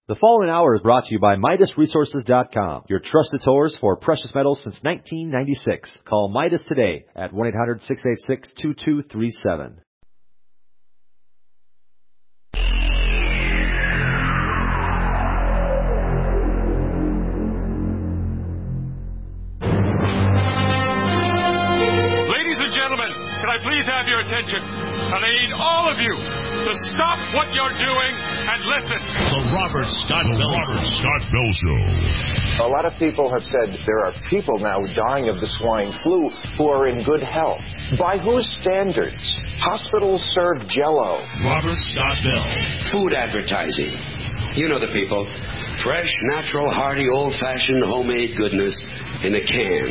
The following hour is brought to you by MidasResources.com, your trusted source for precious metals since 1996. Call Midas today at 1-800-686-2237. Ladies and gentlemen, can I please have your attention? And I need all of you to stop what you're doing and listen. The Robert Scott Bell Show. A lot of people have said there are people now dying of the swine flu who are in good health. By whose standards? Hospitals serve Jell-O. Robert Scott Bell. Food advertising. You know the people. Fresh, natural, hearty, old-fashioned, homemade goodness in a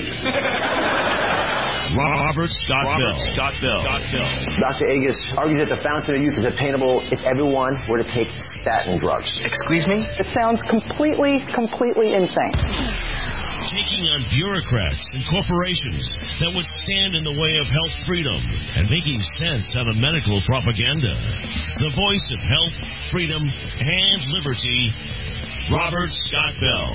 can. Robert Scott Bell. Dr. Agus argues that the fountain of youth is attainable if everyone were to take statin drugs. Excuse me? It sounds completely insane. Taking on bureaucrats and corporations that would stand in the way of health freedom and making sense out of medical propaganda. The voice of health, freedom, and liberty, Robert Scott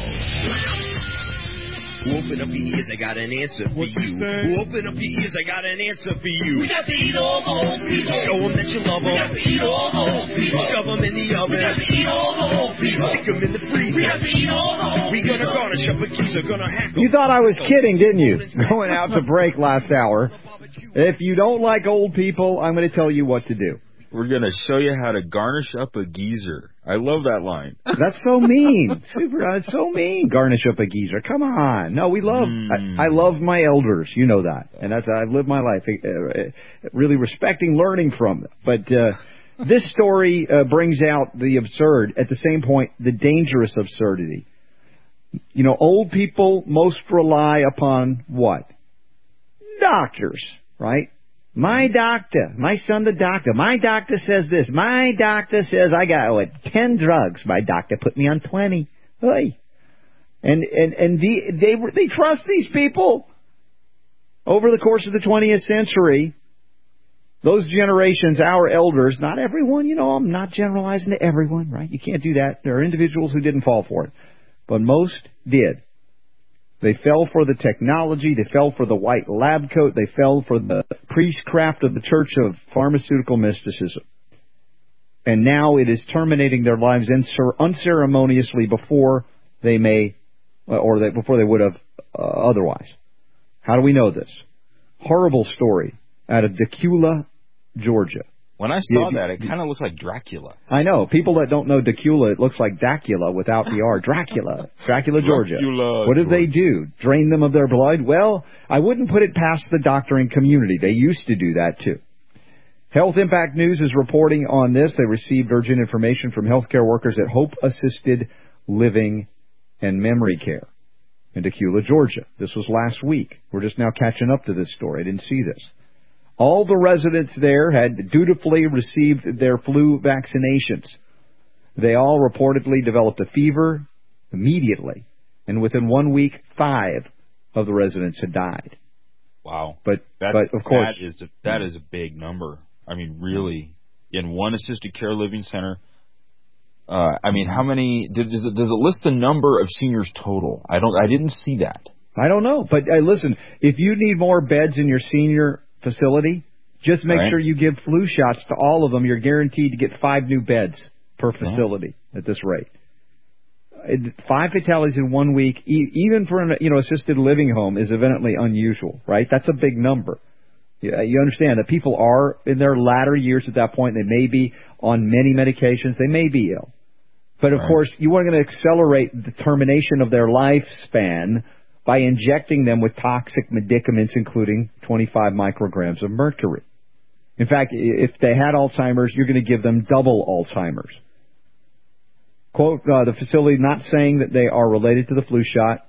Bell. Who open up your ears, I got an answer for you. Who open up your ears, I got an answer for you. We got to eat all the whole people. Show them that you love them. We got to eat all the whole people. Shove them in the oven. We got to eat all the whole people. Stick them in the freezer. We got to eat all the whole people. We gonna garnish up a keys, are gonna hack them. You thought I was kidding, didn't you? Going out to break last hour. If you don't like old people, I'm going to tell you what to do. We're going to show you how to garnish up a geezer. I love that line. That's so mean. It's so mean. Garnish up a geezer. Come on. No, we love, I love my elders. You know that. And that's, I've lived my life really respecting, learning from them. But this story brings out the absurd. At the same point, the dangerous absurdity. You know, old people most rely upon what? Doctors, right? My doctor, my son the doctor, my doctor says this, my doctor says I got 10 drugs, my doctor put me on 20. Hey. And they trust these people. Over the course of the 20th century, those generations, our elders, not everyone, you know, I'm not generalizing to everyone, right? You can't do that. There are individuals who didn't fall for it, but most did. They fell for the technology. They fell for the white lab coat. They fell for the priestcraft of the church of pharmaceutical mysticism. And now it is terminating their lives unceremoniously before they may, before they would have otherwise. How do we know this? Horrible story out of Dacula, Georgia. When I saw that, it kind of looks like Dracula. I know. People that don't know Dacula, it looks like Dacula without the R. Dracula, Georgia. What did they do? Drain them of their blood? Well, I wouldn't put it past the doctoring community. They used to do that, too. Health Impact News is reporting on this. They received urgent information from healthcare workers at Hope Assisted Living and Memory Care in Dacula, Georgia. This was last week. We're just now catching up to this story. I didn't see this. All the residents there had dutifully received their flu vaccinations. They all reportedly developed a fever immediately, and within 1 week, 5 of the residents had died. Wow. But of course, that is a big number. I mean, really, in one assisted care living center. I mean, how many? Does it list the number of seniors total? I didn't see that. I don't know. But listen, if you need more beds in your senior facility, just make sure you give flu shots to all of them. You're guaranteed to get 5 new beds per facility at this rate. 5 fatalities in 1 week, even for an assisted living home, is evidently unusual, right? That's a big number. You understand that people are in their latter years at that point. They may be on many medications. They may be ill. But, of course, you are going to accelerate the termination of their lifespan by injecting them with toxic medicaments, including 25 micrograms of mercury. In fact, if they had Alzheimer's, you're going to give them double Alzheimer's. Quote, the facility not saying that they are related to the flu shot.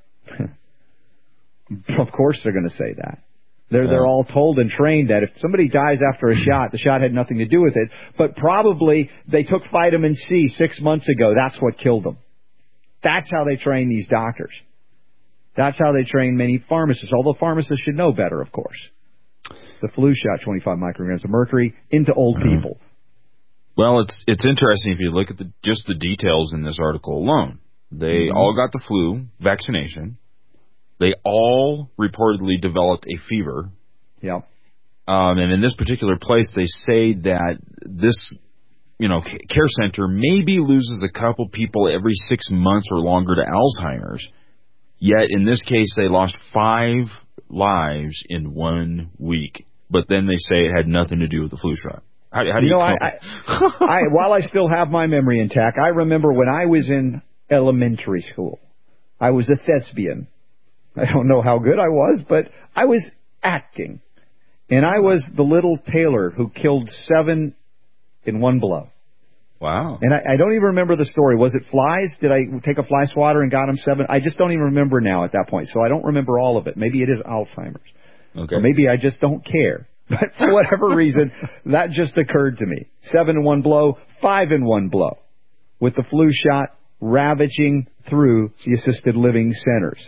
Of course they're going to say that. They're all told and trained that if somebody dies after a shot, the shot had nothing to do with it. But probably they took vitamin C 6 months ago. That's what killed them. That's how they train these doctors. That's how they train many pharmacists, although pharmacists should know better, of course. The flu shot, 25 micrograms of mercury, into old people. Well, it's interesting if you look at just the details in this article alone. They all got the flu vaccination. They all reportedly developed a fever. Yep. And in this particular place, they say that this, care center maybe loses a couple people every 6 months or longer to Alzheimer's. Yet in this case, they lost 5 lives in 1 week. But then they say it had nothing to do with the flu shot. How do you while I still have my memory intact, I remember when I was in elementary school, I was a thespian. I don't know how good I was, but I was acting. And I was the little tailor who killed 7 in one blow. Wow. And I don't even remember the story. Was it flies? Did I take a fly swatter and got him 7? I just don't even remember now at that point. So I don't remember all of it. Maybe it is Alzheimer's. Okay. Or maybe I just don't care. But for whatever reason, that just occurred to me. 7 in one blow, 5 in one blow. With the flu shot ravaging through the assisted living centers.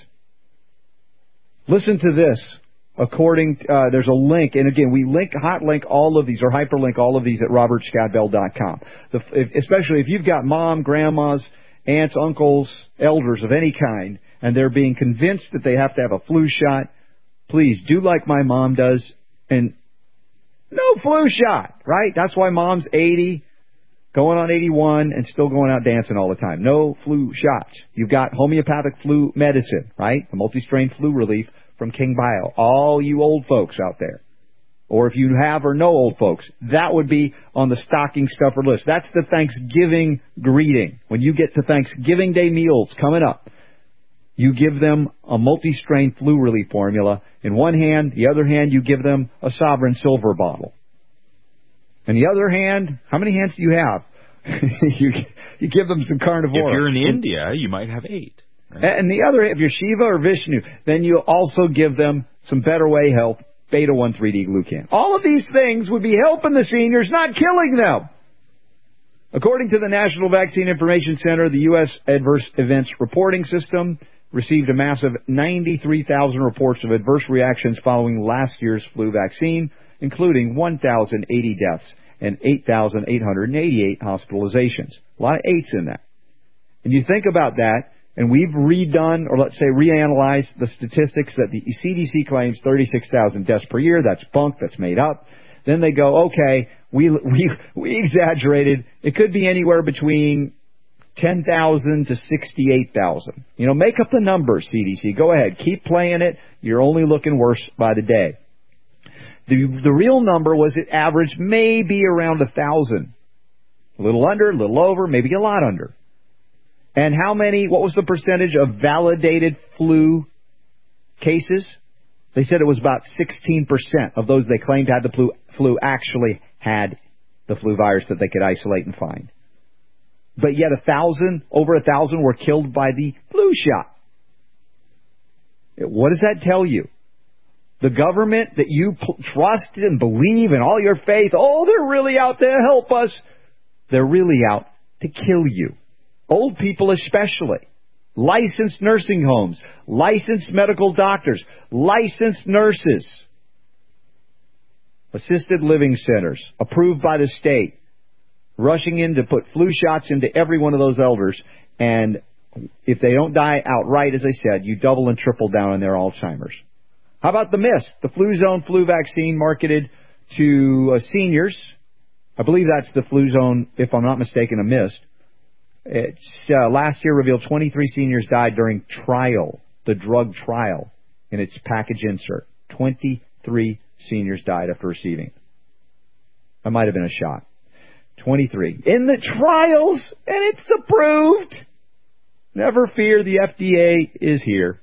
Listen to this. There's a link, and again, we hotlink all of these, or hyperlink all of these at robertscadbell.com. Especially if you've got mom, grandmas, aunts, uncles, elders of any kind, and they're being convinced that they have to have a flu shot, please do like my mom does, and no flu shot, right? That's why mom's 80, going on 81, and still going out dancing all the time. No flu shots. You've got homeopathic flu medicine, right? The multi-strain flu relief from King Bio. All you old folks out there. Or if you have or know old folks, that would be on the stocking stuffer list. That's the Thanksgiving greeting. When you get to Thanksgiving Day meals coming up, you give them a multi-strain flu relief formula in one hand. The other hand, you give them a Sovereign Silver bottle. In the other hand, how many hands do you have? you give them some Carnivora. If you're in India, you might have 8. Right? And the other, if you're Shiva or Vishnu, then you also give them some Better Way Health, Beta-1, 3D Glucan. All of these things would be helping the seniors, not killing them. According to the National Vaccine Information Center, the U.S. Adverse Events Reporting System received a massive 93,000 reports of adverse reactions following last year's flu vaccine, including 1,080 deaths and 8,888 hospitalizations. A lot of 8s in that. And you think about that, and we've redone, or let's say reanalyzed the statistics that the CDC claims 36,000 deaths per year. That's bunk, that's made up. Then they go, okay, we exaggerated. It could be anywhere between 10,000 to 68,000. Make up the numbers, CDC. Go ahead. Keep playing it. You're only looking worse by the day. The real number was it averaged maybe around 1,000. A little under, a little over, maybe a lot under. And what was the percentage of validated flu cases? They said it was about 16% of those they claimed had the flu actually had the flu virus that they could isolate and find. But yet over 1,000 were killed by the flu shot. What does that tell you? The government that you trust and believe in all your faith, they're really out to help us. They're really out to kill you. Old people especially. Licensed nursing homes, licensed medical doctors, licensed nurses. Assisted living centers, approved by the state, rushing in to put flu shots into every one of those elders. And if they don't die outright, as I said, you double and triple down on their Alzheimer's. How about the MIST, the Fluzone flu vaccine marketed to seniors? I believe that's the Fluzone, if I'm not mistaken, a MIST. It's last year revealed 23 seniors died during the drug trial in its package insert. 23 seniors died after receiving. That might have been a shot. 23. In the trials, and it's approved. Never fear, the FDA is here.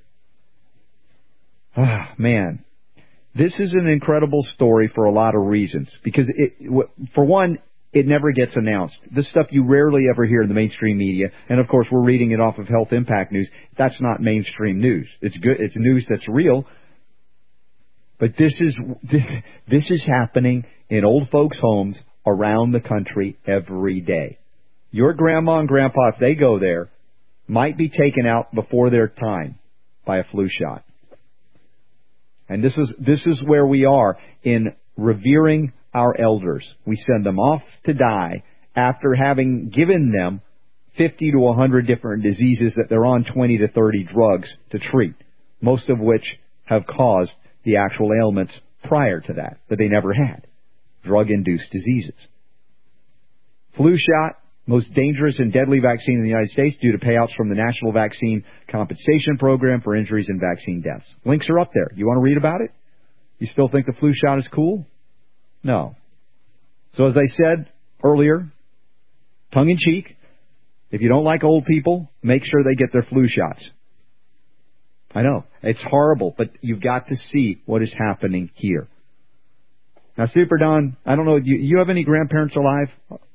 Ah, man. This is an incredible story for a lot of reasons. Because, for one, it never gets announced. This stuff you rarely ever hear in the mainstream media. And, of course, we're reading it off of Health Impact News. That's not mainstream news. It's good. It's news that's real. But this is happening in old folks' homes around the country every day. Your grandma and grandpa, if they go there, might be taken out before their time by a flu shot. And this is where we are in revering our elders. We send them off to die, after having given them 50 to 100 different diseases that they're on 20 to 30 drugs to treat, most of which have caused the actual ailments prior to that they never had, drug-induced diseases. Flu shot, most dangerous and deadly vaccine in the United States due to payouts from the National Vaccine Compensation Program for injuries and vaccine deaths. Links are up there. You want to read about it? You still think the flu shot is cool? No. So as I said earlier, tongue-in-cheek, if you don't like old people, make sure they get their flu shots. I know, it's horrible, but you've got to see what is happening here. Now, Super Don, I don't know, you have any grandparents alive?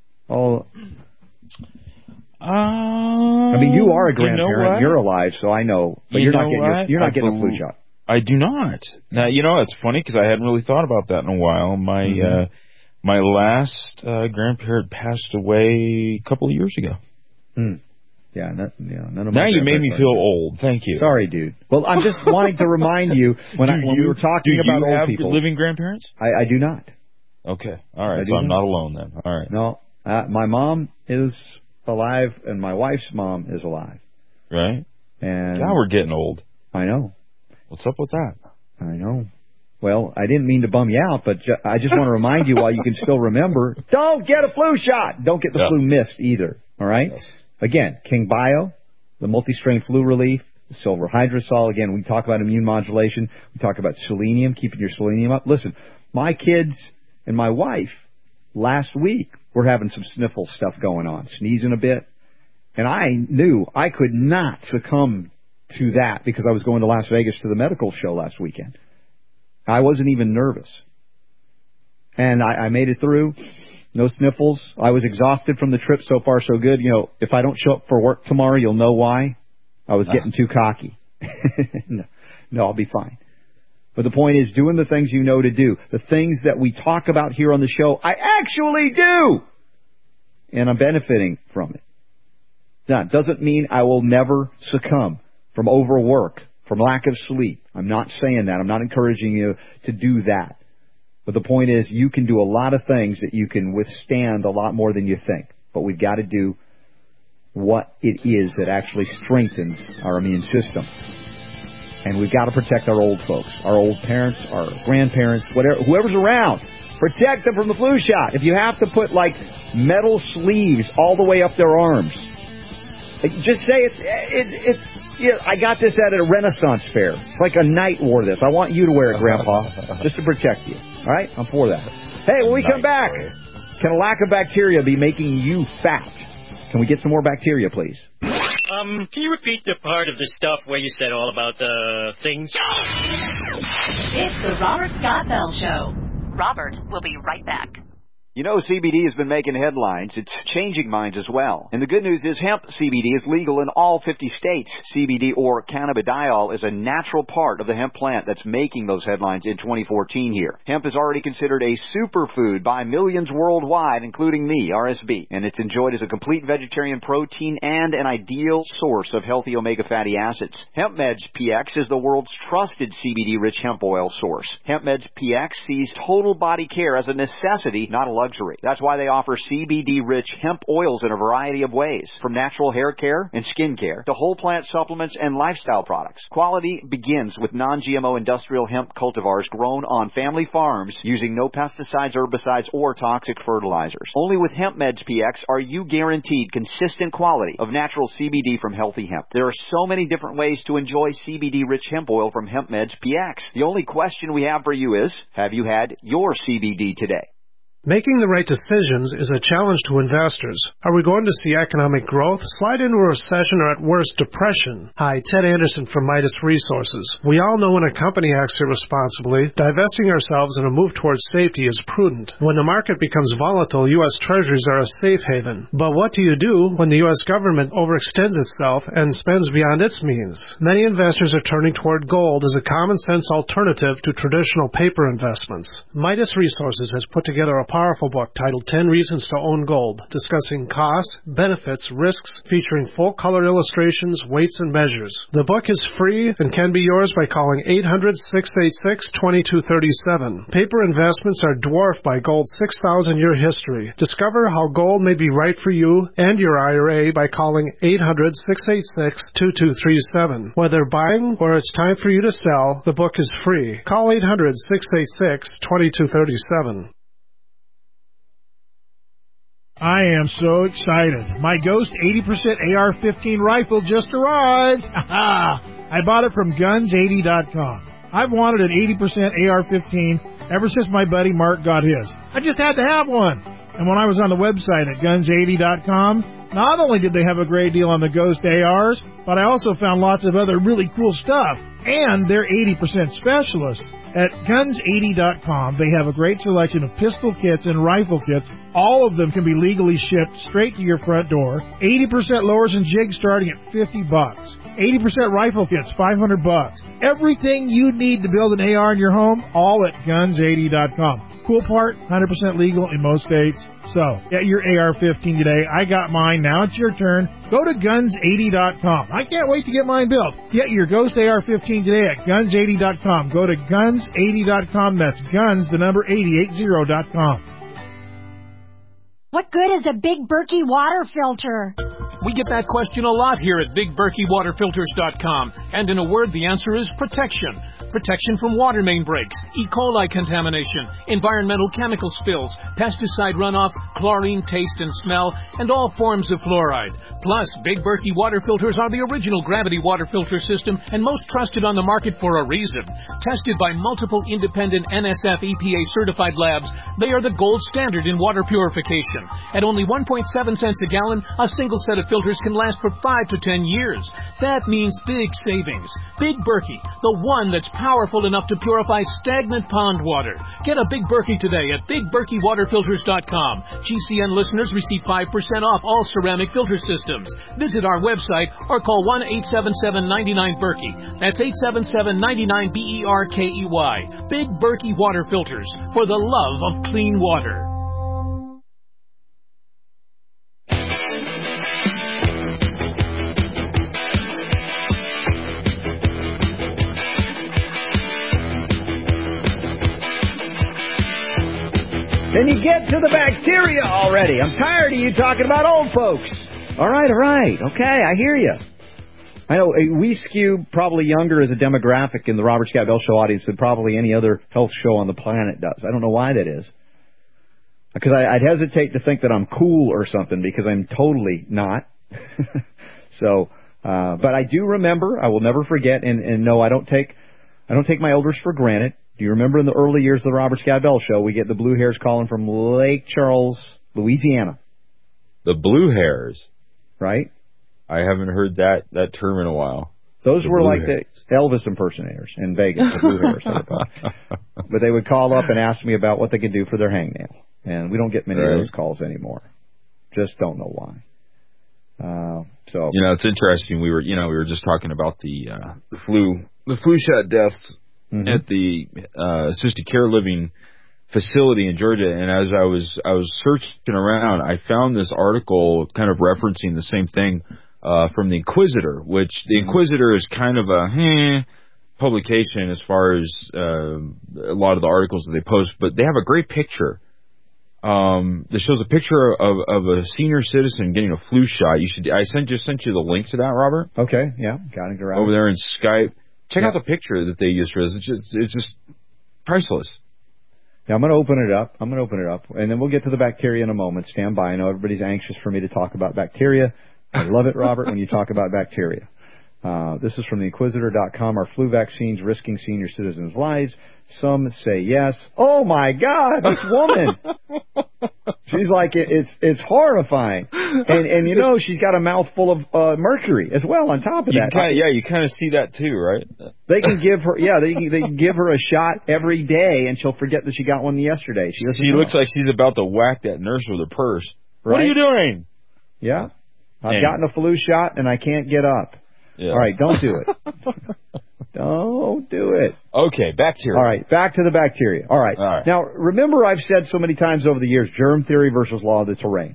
I mean, you are a grandparent. You're alive, so I know. But you're not getting a flu shot. I do not. Now, it's funny because I hadn't really thought about that in a while. My last grandparent passed away a couple of years ago. Yeah, none of my. Now you made me feel old. Thank you. Sorry, dude. Well, I'm just wanting to remind you when we were talking about old people. Do you have living grandparents? I do not. Okay. All right. So I'm not alone then. All right. No, my mom is alive, and my wife's mom is alive. Right. And now we're getting old. I know. What's up with that? I know. Well, I didn't mean to bum you out, but I just want to remind you while you can still remember, don't get a flu shot. Don't get the flu mist either. All right? Yes. Again, King Bio, the multi-strain flu relief, silver hydrosol. Again, we talk about immune modulation. We talk about selenium, keeping your selenium up. Listen, my kids and my wife last week were having some sniffle stuff going on, sneezing a bit. And I knew I could not succumb to that because I was going to Las Vegas to the medical show last weekend. I wasn't even nervous. And I made it through. No sniffles. I was exhausted from the trip. So far, so good. If I don't show up for work tomorrow, you'll know why. I was getting too cocky. No, I'll be fine. But the point is doing the things you know to do. The things that we talk about here on the show, I actually do. And I'm benefiting from it. That doesn't mean I will never succumb from overwork, from lack of sleep. I'm not saying that. I'm not encouraging you to do that. But the point is you can do a lot of things that you can withstand a lot more than you think. But we've got to do what it is that actually strengthens our immune system. And we've got to protect our old folks, our old parents, our grandparents, whoever's around. Protect them from the flu shot. If you have to put metal sleeves all the way up their arms, just say it's I got this at a Renaissance fair. It's like a knight wore this. I want you to wear it, Grandpa, just to protect you. All right? I'm for that. Hey, when we come back, can a lack of bacteria be making you fat? Can we get some more bacteria, please? Can you repeat the part of the stuff where you said all about the things? It's the Robert Scott Bell Show. Robert will be right back. CBD has been making headlines. It's changing minds as well. And the good news is hemp CBD is legal in all 50 states. CBD, or cannabidiol, is a natural part of the hemp plant that's making those headlines in 2014 here. Hemp is already considered a superfood by millions worldwide, including me, RSB. And it's enjoyed as a complete vegetarian protein and an ideal source of healthy omega fatty acids. HempMeds PX is the world's trusted CBD-rich hemp oil source. HempMeds PX sees total body care as a necessity, not a luxury. That's why they offer CBD-rich hemp oils in a variety of ways, from natural hair care and skin care to whole plant supplements and lifestyle products. Quality begins with non-GMO industrial hemp cultivars grown on family farms using no pesticides, herbicides, or toxic fertilizers. Only with HempMeds PX are you guaranteed consistent quality of natural CBD from healthy hemp. There are so many different ways to enjoy CBD-rich hemp oil from HempMeds PX. The only question we have for you is, have you had your CBD today? Making the right decisions is a challenge to investors. Are we going to see economic growth, slide into a recession, or at worst, depression? Hi, Ted Anderson from Midas Resources. We all know when a company acts irresponsibly, divesting ourselves in a move towards safety is prudent. When the market becomes volatile, U.S. Treasuries are a safe haven. But what do you do when the U.S. government overextends itself and spends beyond its means? Many investors are turning toward gold as a common-sense alternative to traditional paper investments. Midas Resources has put together a powerful book titled 10 Reasons to Own Gold, discussing costs, benefits, risks, featuring full-color illustrations, weights, and measures. The book is free and can be yours by calling 800-686-2237. Paper investments are dwarfed by gold's 6,000-year history. Discover how gold may be right for you and your IRA by calling 800-686-2237. Whether buying or it's time for you to sell, the book is free. Call 800-686-2237. I am so excited. My Ghost 80% AR-15 rifle just arrived. I bought it from Guns80.com. I've wanted an 80% AR-15 ever since my buddy Mark got his. I just had to have one. And when I was on the website at Guns80.com, not only did they have a great deal on the Ghost ARs, but I also found lots of other really cool stuff. And they're 80% specialists. At Guns80.com, they have a great selection of pistol kits and rifle kits. All of them can be legally shipped straight to your front door. 80% lowers and jigs starting at $50. 80% rifle kits, $500. Everything you need to build an AR in your home, all at Guns80.com. Cool part, 100% legal in most states. So, get your AR-15 today. I got mine. Now it's your turn. Go to Guns80.com. I can't wait to get mine built. Get your Ghost AR-15 today at Guns80.com. Go to Guns80.com. That's guns, the number 8080.com. What good is a Big Berkey water filter? We get that question a lot here at BigBerkeyWaterFilters.com. And in a word, the answer is protection. Protection from water main breaks, E. coli contamination, environmental chemical spills, pesticide runoff, chlorine taste and smell, and all forms of fluoride. Plus, Big Berkey water filters are the original gravity water filter system and most trusted on the market for a reason. Tested by multiple independent NSF EPA certified labs, they are the gold standard in water purification. At only 1.7 cents a gallon, a single set of filters can last for 5 to 10 years. That means big savings. Big Berkey, the one that's powerful enough to purify stagnant pond water. Get a Big Berkey today at BigBerkeyWaterFilters.com. GCN listeners receive 5% off all ceramic filter systems. Visit our website or call 1-877-99-BERKEY. That's 877-99-BERKEY. Big Berkey Water Filters, for the love of clean water. Then you get to the bacteria already. I'm tired of you talking about old folks. All right. Okay, I hear you. I know we skew probably younger as a demographic in the Robert Scott Bell Show audience than probably any other health show on the planet does. I don't know why that is. Because I'd hesitate to think that I'm cool or something, because I'm totally not. So, but I do remember, I will never forget, and no, I don't take my elders for granted. Do you remember in the early years of the Robert Scott Bell Show, we get the blue hairs calling from Lake Charles, Louisiana. The blue hairs? Right. I haven't heard that term in a while. Those were like the Elvis impersonators in Vegas, the blue hairs. But they would call up and ask me about what they could do for their hangnail. And we don't get many of those calls anymore. Just don't know why. So it's interesting. We were just talking about the flu shot deaths at the assisted care living facility in Georgia, and as I was searching around, I found this article kind of referencing the same thing from the Inquisitor, which the Inquisitor is kind of a publication as far as a lot of the articles that they post, but they have a great picture that shows a picture of a senior citizen getting a flu shot. I just sent you the link to that, Robert. Okay, yeah, got it around over there in Skype. Check out the picture that they used for this. It's just priceless. Yeah, I'm going to open it up, and then we'll get to the bacteria in a moment. Stand by. I know everybody's anxious for me to talk about bacteria. I love it, Robert, when you talk about bacteria. This is from theinquisitor.com. Are flu vaccines risking senior citizens' lives? Some say yes. Oh, my God, this woman. She's like, it's horrifying. And she's got a mouthful of mercury as well on top of that. You kind of see that too, right? They can give her, they can give her a shot every day, and she'll forget that she got one yesterday. She looks like she's about to whack that nurse with her purse. Right? What are you doing? Yeah. I've gotten a flu shot, and I can't get up. Yes. All right, don't do it. Don't Don't do it. Okay, bacteria. All right, back to the bacteria. All right. Now, remember I've said so many times over the years, germ theory versus law of the terrain.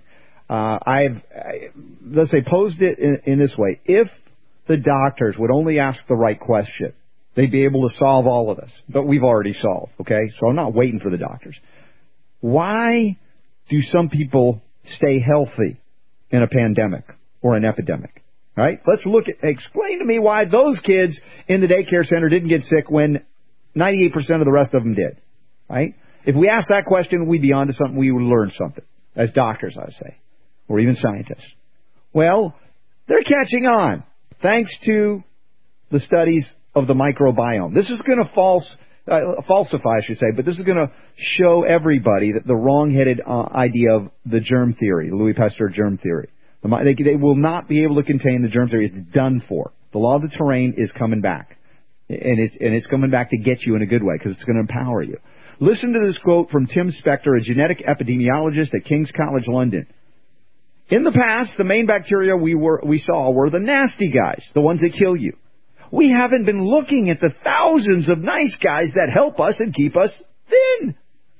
Let's say, posed it in this way. If the doctors would only ask the right question, they'd be able to solve all of this. But we've already solved, okay? So I'm not waiting for the doctors. Why do some people stay healthy in a pandemic or an epidemic? All right? Let's explain to me why those kids in the daycare center didn't get sick when 98% of the rest of them did. Right? If we ask that question, we'd be onto something. We would learn something. As doctors, I would say. Or even scientists. Well, they're catching on. Thanks to the studies of the microbiome. This is going to falsify, I should say, but this is going to show everybody that the wrong-headed idea of the germ theory, Louis Pasteur germ theory. They will not be able to contain the germ theory. It's done for. The law of the terrain is coming back. And it's coming back to get you in a good way because it's going to empower you. Listen to this quote from Tim Spector, a genetic epidemiologist at King's College London. In the past, the main bacteria we saw were the nasty guys, the ones that kill you. We haven't been looking at the thousands of nice guys that help us and keep us thin.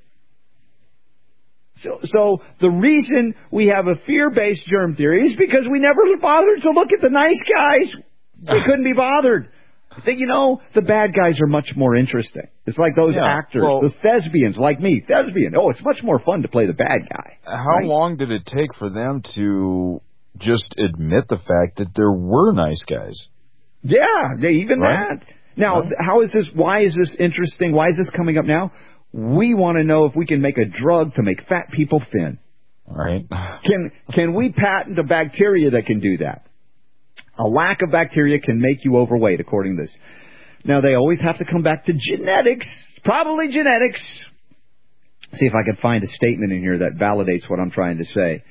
So the reason we have a fear-based germ theory is because we never bothered to look at the nice guys. We couldn't be bothered. I think, the bad guys are much more interesting. It's like those actors, those thespians like me. Thespian. Oh, it's much more fun to play the bad guy. How long did it take for them to just admit the fact that there were nice guys? Yeah, that. Now, why is this interesting? Why is this coming up now? We want to know if we can make a drug to make fat people thin. All right. Can we patent a bacteria that can do that? A lack of bacteria can make you overweight, according to this. Now, they always have to come back to genetics, probably genetics. See if I can find a statement in here that validates what I'm trying to say.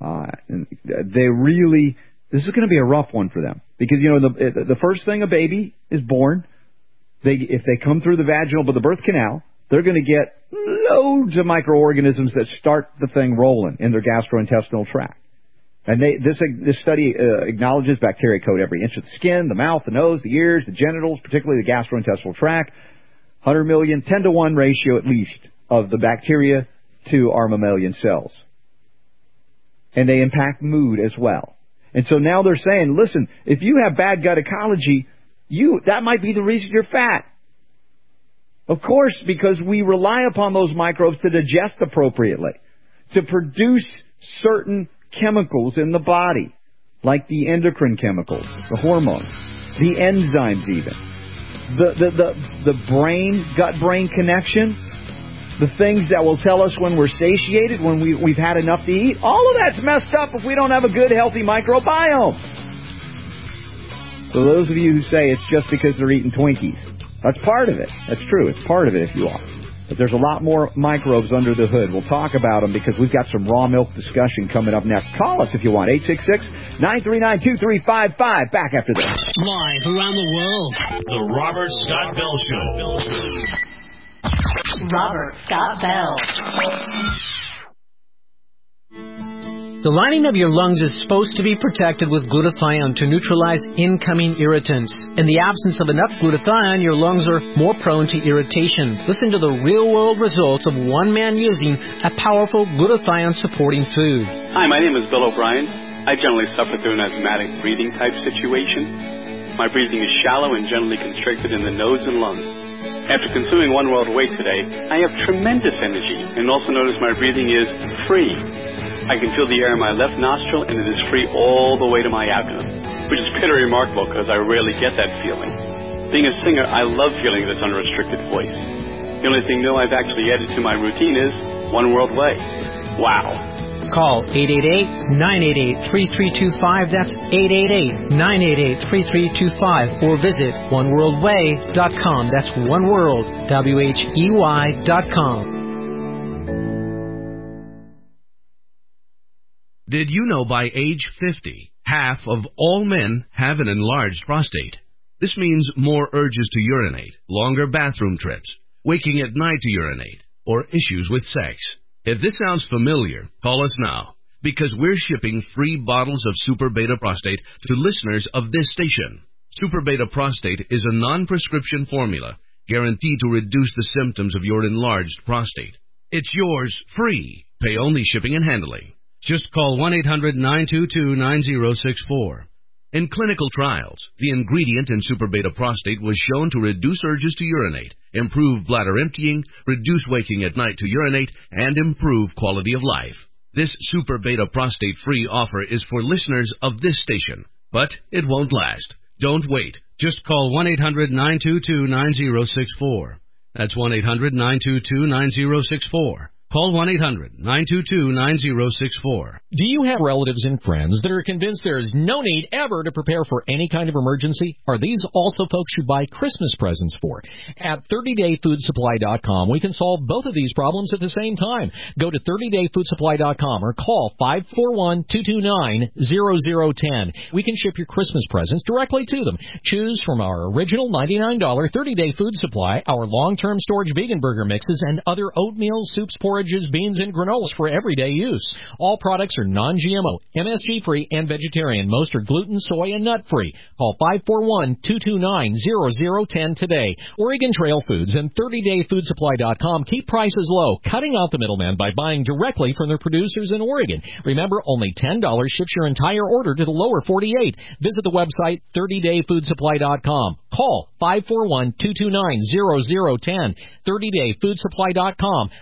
This is going to be a rough one for them. Because, the first thing a baby is born, if they come through the vaginal, but the birth canal, they're going to get loads of microorganisms that start the thing rolling in their gastrointestinal tract. And this study acknowledges bacteria coat every inch of the skin, the mouth, the nose, the ears, the genitals, particularly the gastrointestinal tract. 100 million, 10-to-1 ratio at least of the bacteria to our mammalian cells. And they impact mood as well. And so now they're saying, listen, if you have bad gut ecology, that might be the reason you're fat. Of course, because we rely upon those microbes to digest appropriately, to produce certain chemicals in the body, like the endocrine chemicals, the hormones, the enzymes even, the gut-brain connection, the things that will tell us when we're satiated, when we've had enough to eat. All of that's messed up if we don't have a good, healthy microbiome. So those of you who say it's just because they're eating Twinkies, that's part of it. That's true. It's part of it if you are. But there's a lot more microbes under the hood. We'll talk about them because we've got some raw milk discussion coming up next. Call us if you want. 866-939-2355. Back after this. Live around the world. The Robert Scott Bell Show. Robert Scott Bell. The lining of your lungs is supposed to be protected with glutathione to neutralize incoming irritants. In the absence of enough glutathione, your lungs are more prone to irritation. Listen to the real-world results of one man using a powerful glutathione-supporting food. Hi, my name is Bill O'Brien. I generally suffer through an asthmatic breathing type situation. My breathing is shallow and generally constricted in the nose and lungs. After consuming One World Whey today, I have tremendous energy and also notice my breathing is free. I can feel the air in my left nostril and it is free all the way to my abdomen, which is pretty remarkable because I rarely get that feeling. Being a singer, I love feeling this unrestricted voice. The only thing new I've actually added to my routine is One World Whey. Wow. Call 888-988-3325. That's 888-988-3325. Or visit oneworldwhey.com. That's oneworld, WHEY.com. Did you know by age 50, half of all men have an enlarged prostate? This means more urges to urinate, longer bathroom trips, waking at night to urinate, or issues with sex. If this sounds familiar, call us now, because we're shipping free bottles of Super Beta Prostate to listeners of this station. Super Beta Prostate is a non-prescription formula guaranteed to reduce the symptoms of your enlarged prostate. It's yours free. Pay only shipping and handling. Just call 1-800-922-9064. In clinical trials, the ingredient in Super Beta Prostate was shown to reduce urges to urinate, improve bladder emptying, reduce waking at night to urinate, and improve quality of life. This Super Beta Prostate free offer is for listeners of this station, but it won't last. Don't wait. Just call 1-800-922-9064. That's 1-800-922-9064. Call 1-800-922-9064. Do you have relatives and friends that are convinced there is no need ever to prepare for any kind of emergency? Are these also folks you buy Christmas presents for? At 30dayfoodsupply.com, we can solve both of these problems at the same time. Go to 30dayfoodsupply.com or call 541-229-0010. We can ship your Christmas presents directly to them. Choose from our original $99 30-day food supply, our long-term storage vegan burger mixes, and other oatmeal, soups, porridges, beans, and granolas for everyday use. All products are non-GMO, MSG-free, and vegetarian. Most are gluten, soy, and nut-free. Call 541-229-0010 today. Oregon Trail Foods and 30dayfoodsupply.com keep prices low, cutting out the middleman by buying directly from their producers in Oregon. Remember, only $10 ships your entire order to the lower 48. Visit the website 30dayfoodsupply.com. Call 541-229-0010. 30dayfoodsupply.com.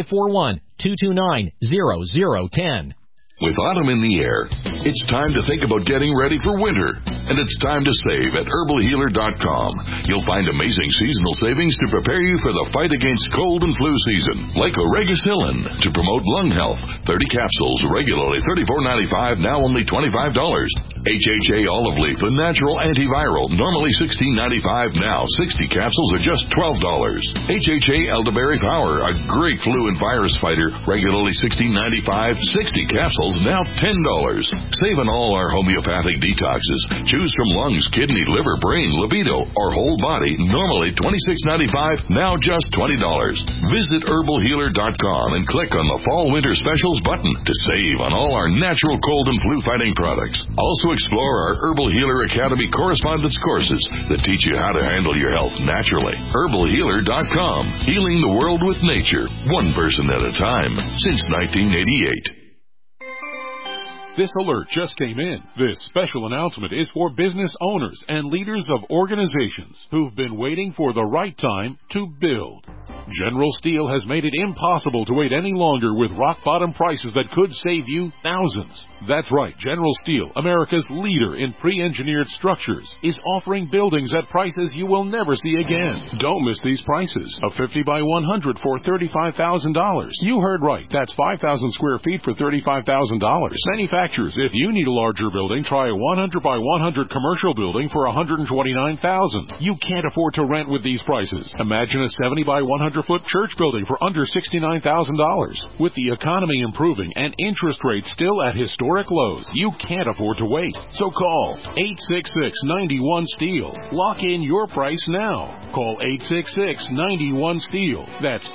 541-229-0010. With autumn in the air, it's time to think about getting ready for winter. And it's time to save at herbalhealer.com. You'll find amazing seasonal savings to prepare you for the fight against cold and flu season. Like Oregacillin to promote lung health. 30 capsules, regularly $34.95, now only $25. HHA olive leaf, a natural antiviral, normally $16.95, now 60 capsules are just $12. HHA elderberry power, a great flu and virus fighter, regularly $16.95, 60 capsules, now $10. Save on all our homeopathic detoxes. Choose from lungs, kidney, liver, brain, libido, or whole body, normally $26.95, now just $20. Visit herbalhealer.com and click on the Fall Winter Specials button to save on all our natural cold and flu fighting products. Also explore our Herbal Healer Academy correspondence courses that teach you how to handle your health naturally. herbalhealer.com, healing the world with nature, one person at a time, since 1988. This alert just came in. This special announcement is for business owners and leaders of organizations who've been waiting for the right time to build. General Steel has made it impossible to wait any longer with rock-bottom prices that could save you thousands. That's right, General Steel, America's leader in pre-engineered structures, is offering buildings at prices you will never see again. Don't miss these prices. A 50 by 100 for $35,000. You heard right. That's 5,000 square feet for $35,000. Manufacturers, if you need a larger building, try a 100 by 100 commercial building for $129,000. You can't afford to rent with these prices. Imagine a 70 by 100-foot church building for under $69,000. With the economy improving and interest rates still at historic lows, you can't afford to wait. So call 866-91-STEEL. Lock in your price now. Call 866-91-STEEL. That's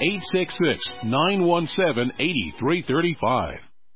866-917-8335.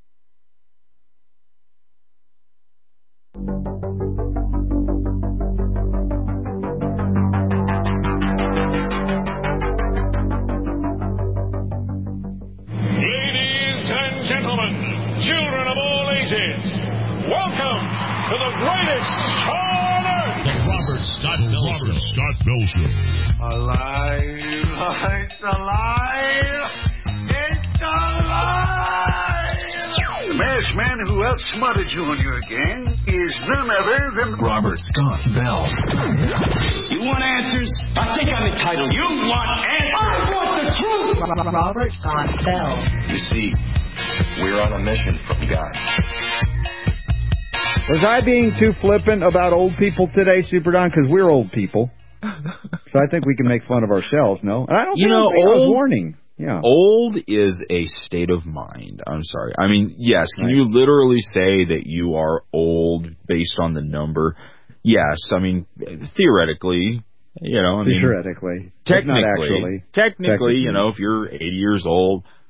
Children of all ages, welcome to the greatest show on earth. The Robert Scott Bell Show. Alive, it's alive, it's alive. The masked man who outsmarted you on your gang is none other than Robert Scott Bell. You want answers? I think I'm entitled. You want answers? I want the truth. Robert Scott Bell. You see, we're on a mission from God. Was I being too flippant about old people today, Super Don? Because we're old people. So I think we can make fun of ourselves, no? And I don't think I was warning. Yeah. Old is a state of mind. I'm sorry. I mean, yes, can you literally say that you are old based on the number? Yes. I mean, theoretically, you know. Theoretically. Technically, you know, if you're 80 years old,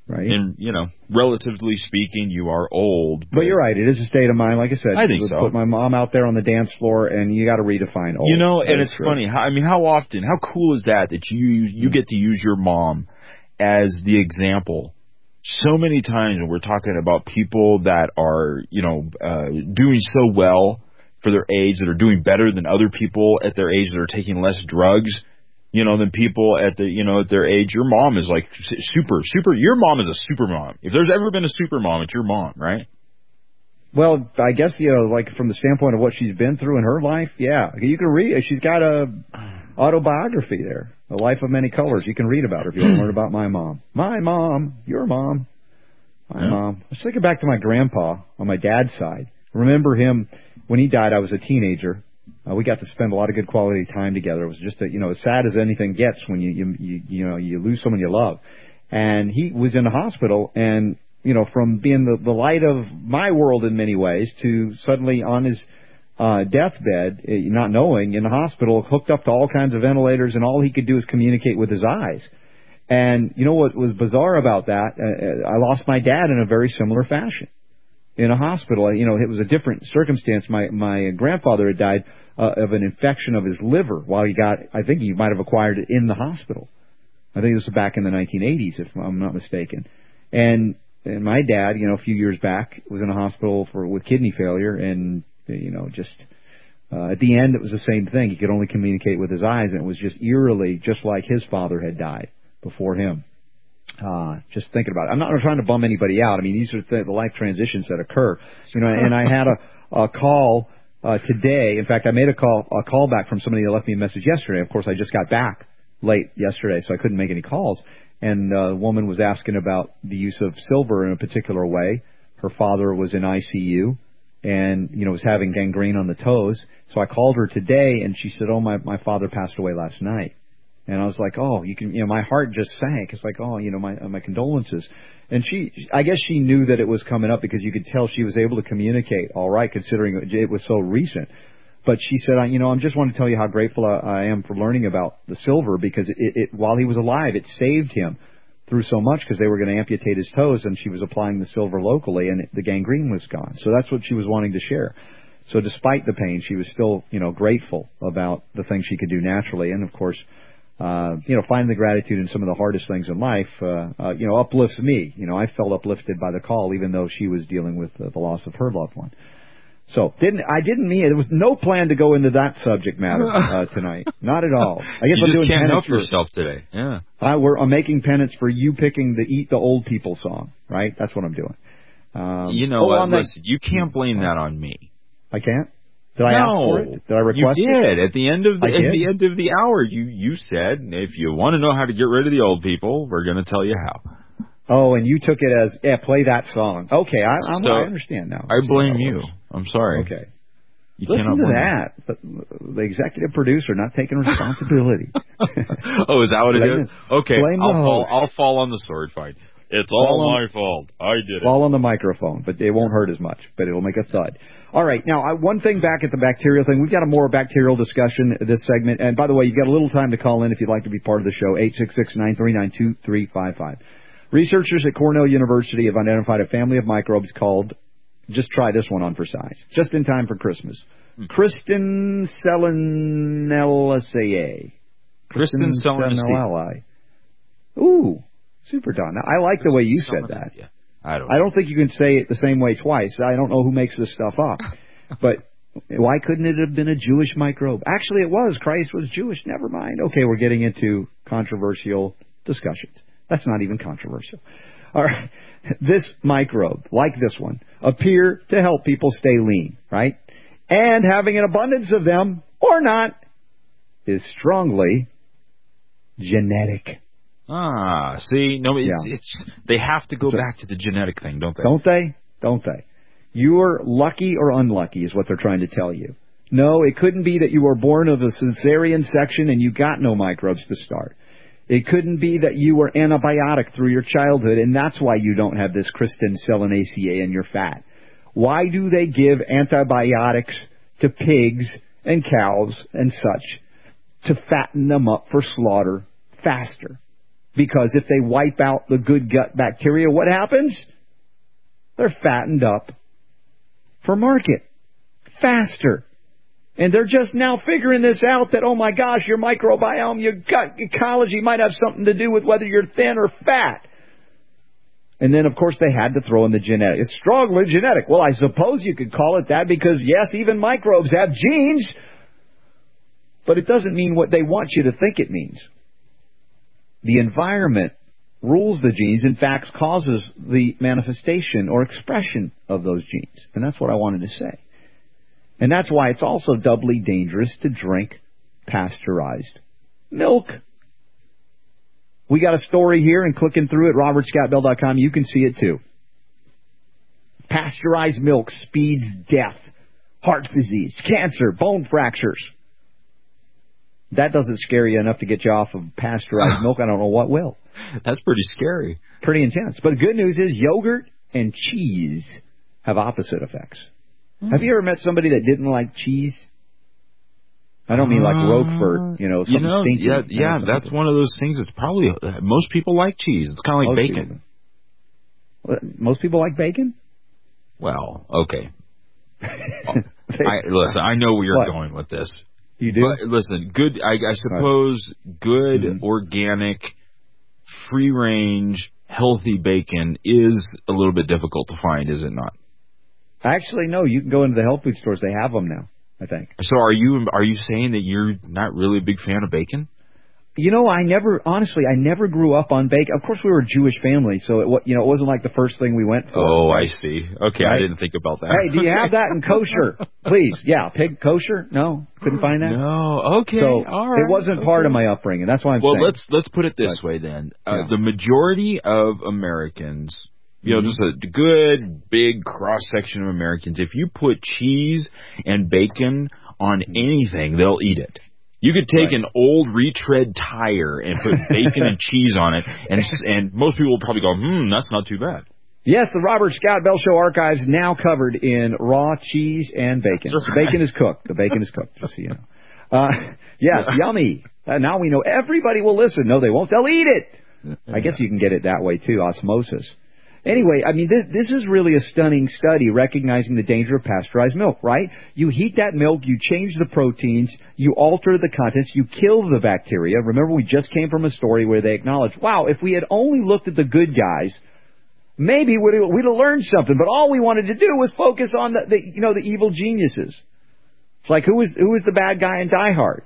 Right. And, relatively speaking, you are old. But you're right. It is a state of mind. Like I said, I think so. Put my mom out there on the dance floor, and you got to redefine old. And it's funny. How often, how cool is that you get to use your mom as the example? So many times when we're talking about people that are, doing so well for their age, that are doing better than other people at their age that are taking less drugs, than people at at their age. Your mom is like super. Your mom is a super mom. If there's ever been a super mom, it's your mom, right? Well, I guess, like from the standpoint of what she's been through in her life, yeah. You can read, she's got a autobiography there, A Life of Many Colors. You can read about her if you want to learn about my mom. My mom, your mom, my mom. Let's think back to my grandpa on my dad's side. Remember him, when he died, I was a teenager. We got to spend a lot of good quality time together. It was just, as sad as anything gets when you lose someone you love. And he was in the hospital, and from being the light of my world in many ways to suddenly on his deathbed, not knowing, in the hospital, hooked up to all kinds of ventilators, and all he could do is communicate with his eyes. And what was bizarre about that, I lost my dad in a very similar fashion. In a hospital, it was a different circumstance. My grandfather had died of an infection of his liver while I think he might have acquired it in the hospital. I think this was back in the 1980s, if I'm not mistaken. And my dad, a few years back, was in a hospital with kidney failure, and at the end, it was the same thing. He could only communicate with his eyes, and it was just eerily just like his father had died before him. Just thinking about it. I'm not trying to bum anybody out. I mean, these are the life transitions that occur. And I had a call today. In fact, I made a call back from somebody that left me a message yesterday. Of course, I just got back late yesterday, so I couldn't make any calls. And the woman was asking about the use of silver in a particular way. Her father was in ICU and, was having gangrene on the toes. So I called her today, and she said, my father passed away last night. And I was like, my heart just sank. It's like, my condolences. And I guess she knew that it was coming up because you could tell she was able to communicate all right, considering it was so recent. But she said, I just want to tell you how grateful I am for learning about the silver, because it while he was alive, it saved him through so much, because they were going to amputate his toes, and she was applying the silver locally, and the gangrene was gone. So that's what she was wanting to share. So despite the pain, she was still, grateful about the things she could do naturally. And of course, finding the gratitude in some of the hardest things in life, uplifts me. I felt uplifted by the call, even though she was dealing with the loss of her loved one. So there was no plan to go into that subject matter tonight. Not at all. I guess you I'm just doing can't penance help yourself today. Yeah. I'm making penance for you picking the Eat the Old People song, right? That's what I'm doing. Listen, you can't blame that on me. I can't? Did I ask for it? Did I request it? You did. At the end of the hour, you said, if you want to know how to get rid of the old people, we're going to tell you how. Oh, and you took it as, play that song. Okay, I understand now. I blame you. I'm sorry. Okay. Listen to that. The executive producer not taking responsibility. Oh, is that what it is? Okay, I'll fall on the sword fight. It's all my fault. I did it. Fall on the microphone, but it won't hurt as much, but it'll make a thud. All right, now, one thing back at the bacterial thing. We've got a more bacterial discussion this segment. And by the way, you've got a little time to call in if you'd like to be part of the show, 866-939-2355. Researchers at Cornell University have identified a family of microbes called, just try this one on for size, just in time for Christmas, Kristin Salmonellaceae. Kristin Salmonellaceae. Ooh, super, Don. Now, I like the way you said that. I don't think you can say it the same way twice. I don't know who makes this stuff up. But why couldn't it have been a Jewish microbe? Actually, it was. Christ was Jewish. Never mind. Okay, we're getting into controversial discussions. That's not even controversial. All right. This microbe, like this one, appear to help people stay lean, right? And having an abundance of them, or not, is strongly genetic. See, no, it's they have to go back to the genetic thing, don't they? Don't they? You're lucky or unlucky is what they're trying to tell you. No, it couldn't be that you were born of a cesarean section and you got no microbes to start. It couldn't be that you were antibiotic through your childhood and that's why you don't have this Kristin Salmonellaceae and you're fat. Why do they give antibiotics to pigs and cows and such? To fatten them up for slaughter faster. Because if they wipe out the good gut bacteria, what happens? They're fattened up for market faster. And they're just now figuring this out that, oh my gosh, your microbiome, your gut ecology might have something to do with whether you're thin or fat. And then, of course, they had to throw in the genetic. It's strongly genetic. Well, I suppose you could call it that because, yes, even microbes have genes. But it doesn't mean what they want you to think it means. The environment rules the genes, in fact, causes the manifestation or expression of those genes. And that's what I wanted to say. And that's why it's also doubly dangerous to drink pasteurized milk. We got a story here, and clicking through at robertscottbell.com, you can see it too. Pasteurized milk speeds death, heart disease, cancer, bone fractures. That doesn't scare you enough to get you off of pasteurized milk. I don't know what will. That's pretty scary. Pretty intense. But the good news is yogurt and cheese have opposite effects. Have you ever met somebody that didn't like cheese? I don't mean like Roquefort, something stinky. Yeah, that's one of those things that's probably, most people like cheese. It's kind of like bacon. Most people like bacon? Well, okay. Listen, I know where you're going with this. You do? But listen, good, I suppose good, organic, free-range, healthy bacon is a little bit difficult to find, is it not? Actually, no. You can go into the health food stores. They have them now, I think. So are you saying that you're not really a big fan of bacon? I never grew up on bacon. Of course, we were a Jewish family, so it wasn't like the first thing we went for. Oh, right? I see. Okay, right? I didn't think about that. Hey, do you have that in kosher? Please. Yeah, pig kosher? No? Couldn't find that? No. Okay. So all right. It wasn't part of my upbringing. That's why I'm saying. Well, let's put it this way then. The majority of Americans, just a good, big cross-section of Americans, if you put cheese and bacon on anything, they'll eat it. You could take an old retread tire and put bacon and cheese on it, and most people will probably go, that's not too bad. Yes, the Robert Scott Bell Show archives now covered in raw cheese and bacon. Right. The bacon is cooked. Just so you know. Yes, yummy. Now we know everybody will listen. No, they won't. They'll eat it. I guess you can get it that way, too, osmosis. Anyway, I mean, this is really a stunning study recognizing the danger of pasteurized milk, right? You heat that milk, you change the proteins, you alter the contents, you kill the bacteria. Remember, we just came from a story where they acknowledged, wow, if we had only looked at the good guys, maybe we'd have learned something. But all we wanted to do was focus on the evil geniuses. It's like, who was the bad guy in Die Hard?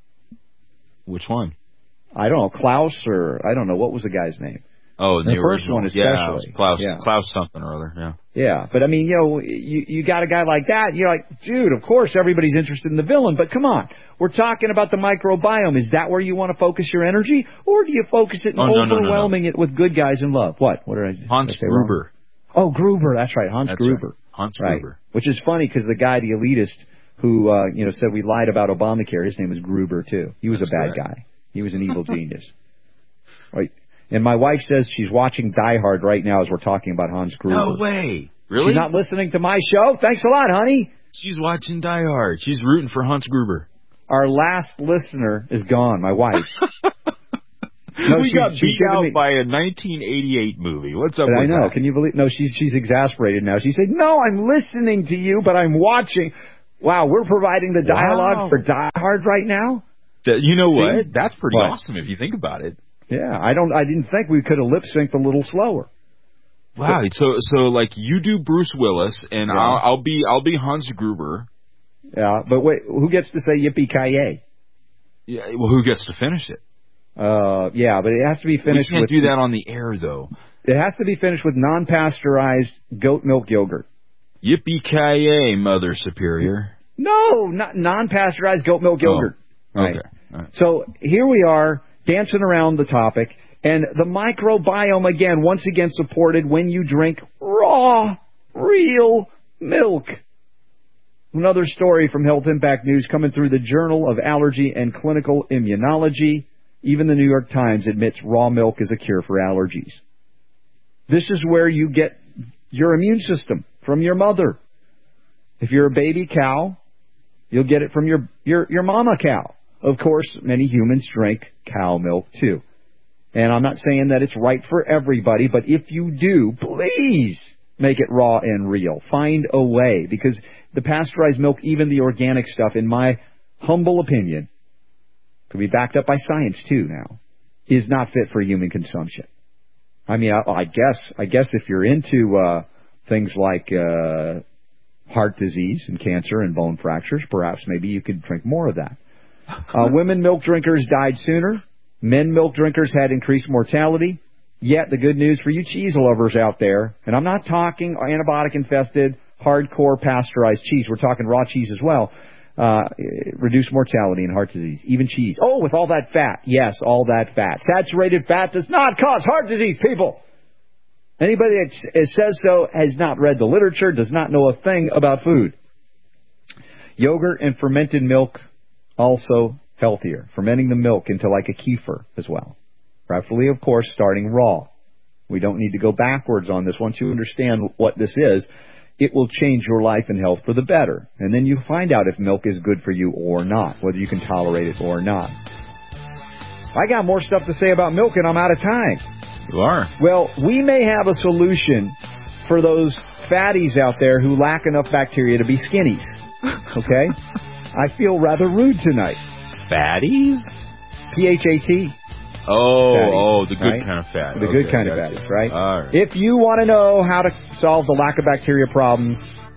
Which one? I don't know, Klaus, or I don't know, what was the guy's name? Oh, the first original. one especially. Yeah, Klaus something or other, yeah. Yeah, but I mean, you got a guy like that, you're like, dude, of course everybody's interested in the villain, but come on. We're talking about the microbiome. Is that where you want to focus your energy? Or do you focus it in overwhelming it with good guys in love? What did I say? Hans Gruber. Oh, Gruber, that's right, Hans Gruber. Right. Hans Gruber. Which is funny because the guy, the elitist, who, said we lied about Obamacare, his name was Gruber, too. He was a bad guy. He was an evil genius. Right. And my wife says she's watching Die Hard right now as we're talking about Hans Gruber. No way. Really? She's not listening to my show? Thanks a lot, honey. She's watching Die Hard. She's rooting for Hans Gruber. Our last listener is gone, my wife. We got beat out by a 1988 movie. What's up with that? I know. Can you believe? No, she's exasperated now. She said, no, I'm listening to you, but I'm watching. Wow, we're providing the dialogue for Die Hard right now? You know what? That's pretty awesome if you think about it. Yeah, I didn't think we could have lip synced a little slower. Wow, so like you do Bruce Willis and I'll be Hans Gruber. Yeah, but wait, who gets to say yippee-ki-yay? Yeah, well, who gets to finish it? Yeah, but it has to be finished. We can't do that on the air though. It has to be finished with non-pasteurized goat milk yogurt. Yippee-ki-yay, Mother Superior. No, not non-pasteurized goat milk yogurt. Right. Okay. All right. So here we are, dancing around the topic, and the microbiome, once again supported when you drink raw, real milk. Another story from Health Impact News coming through the Journal of Allergy and Clinical Immunology. Even the New York Times admits raw milk is a cure for allergies. This is where you get your immune system from your mother. If you're a baby cow, you'll get it from your mama cow. Of course, many humans drink cow milk, too. And I'm not saying that it's right for everybody, but if you do, please make it raw and real. Find a way, because the pasteurized milk, even the organic stuff, in my humble opinion, could be backed up by science too now, is not fit for human consumption. I mean, I guess if you're into things like heart disease and cancer and bone fractures, perhaps maybe you could drink more of that. Women milk drinkers died sooner. Men milk drinkers had increased mortality. Yet the good news for you cheese lovers out there, and I'm not talking antibiotic-infested, hardcore pasteurized cheese. We're talking raw cheese as well. Reduced mortality in heart disease, even cheese. Oh, with all that fat. Yes, all that fat. Saturated fat does not cause heart disease, people. Anybody that says so has not read the literature, does not know a thing about food. Yogurt and fermented milk, also healthier. Fermenting the milk into like a kefir as well. Preferably, of course, starting raw. We don't need to go backwards on this. Once you understand what this is, it will change your life and health for the better. And then you find out if milk is good for you or not, whether you can tolerate it or not. I got more stuff to say about milk, and I'm out of time. You are. Well, we may have a solution for those fatties out there who lack enough bacteria to be skinnies. Okay? I feel rather rude tonight. Fatties? P-H-A-T. Oh, the good right? kind of fat. The good kind of fatties, right? All right. If you want to know how to solve the lack of bacteria problem,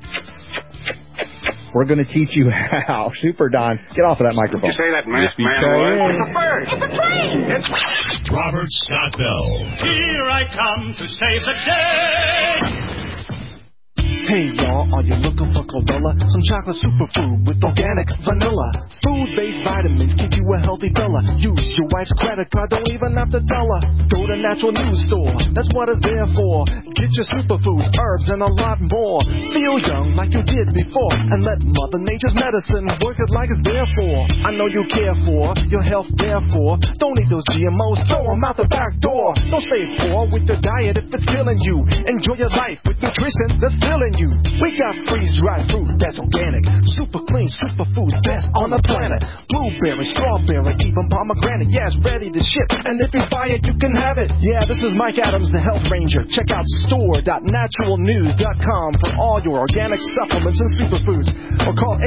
we're going to teach you how. Super Don, get off of that microphone. Did you say that man was? It's a bird. It's a plane. Robert Scott Bell. Here I come to save the day. Hey y'all, are you looking for chlorella? Some chocolate superfood with organic vanilla. Food-based vitamins keep you a healthy fella. Use your wife's credit card, don't even have to tell her. Go to Natural News Store, that's what it's there for. Get your superfoods, herbs, and a lot more. Feel young like you did before, and let Mother Nature's medicine work it like it's there for. I know you care for your health, therefore. Don't eat those GMOs, throw them out the back door. Don't stay poor with your diet if it's killing you. Enjoy your life with nutrition that's filling you. We got freeze-dried fruit that's organic, super clean, superfoods best on the planet. Blueberry, strawberry, even pomegranate, yeah, it's ready to ship. And if you buy it, you can have it. Yeah, this is Mike Adams, the Health Ranger. Check out store.naturalnews.com for all your organic supplements and superfoods. Or call